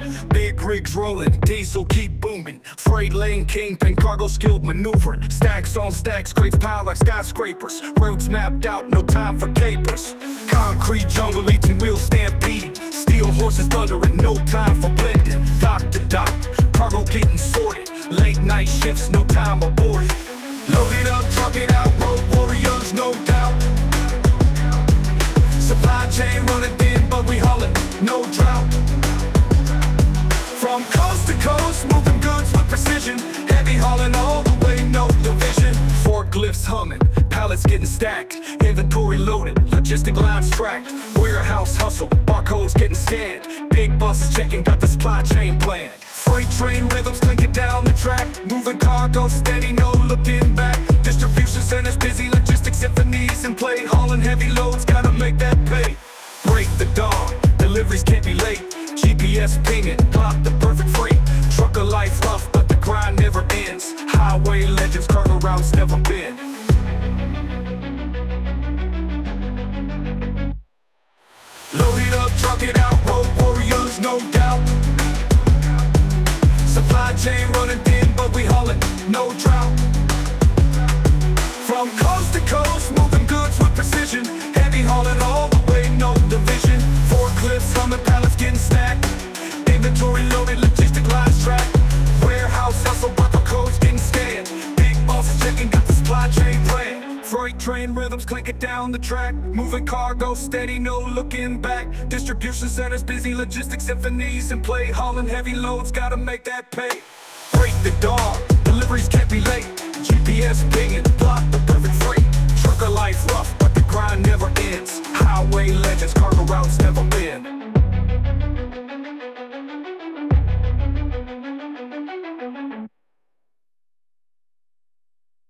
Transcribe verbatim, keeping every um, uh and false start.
Big rigs rolling, diesel keep booming. Freight lane kingpin, cargo skilled maneuvering. Stacks on stacks, crates piled like skyscrapers. Routes mapped out, no time for capers. Concrete jungle eating wheels stampeding. Steel horses thundering, no time for blending. Dock to dock, cargo getting sorted. Late night shifts, no time aboard. Load it up, truck it out, road warriors, no doubt. Supply chain running thin, but we haulin', no drought. From coast to coast, moving goods with precision. Heavy hauling all the way, no division. Forklifts humming, pallets getting stacked. Inventory loaded, logistic lines tracked. Warehouse hustle, barcodes getting scanned. Big buses checking, got the supply chain planned. Freight train rhythms clinking down the track. Moving cargo steady, no looking back. Distribution centers busy, logistics symphonies in play. Hauling heavy loads, gotta make that pay. Break the dawn, deliveries can't be late. G P S pinging, plot the perfect freight. Trucker life rough, but the grind never ends. Highway legends, cargo routes never bend. Load it up, truck it out, road warriors, no doubt. Supply chain running thin, but we haulin', no drought. From coast to coast, moving goods with precision. Heavy hauling all the way, no division. Forklifts humming, pallets getting stacked. Inventory loaded, logistic lines tracked. Warehouse hustle, barcodes getting scanned. Big bosses checking, got the supply chain planned. Freight train rhythms clinking down the track. Moving cargo steady, no looking back. Distribution centers busy, logistics symphonies in play. Hauling heavy loads, gotta make that pay. Break the dawn, deliveries can't be late. G P S pinging, plot the perfect freight. Trucker life rough, but the grind never ends. Highway legends, cargo routes never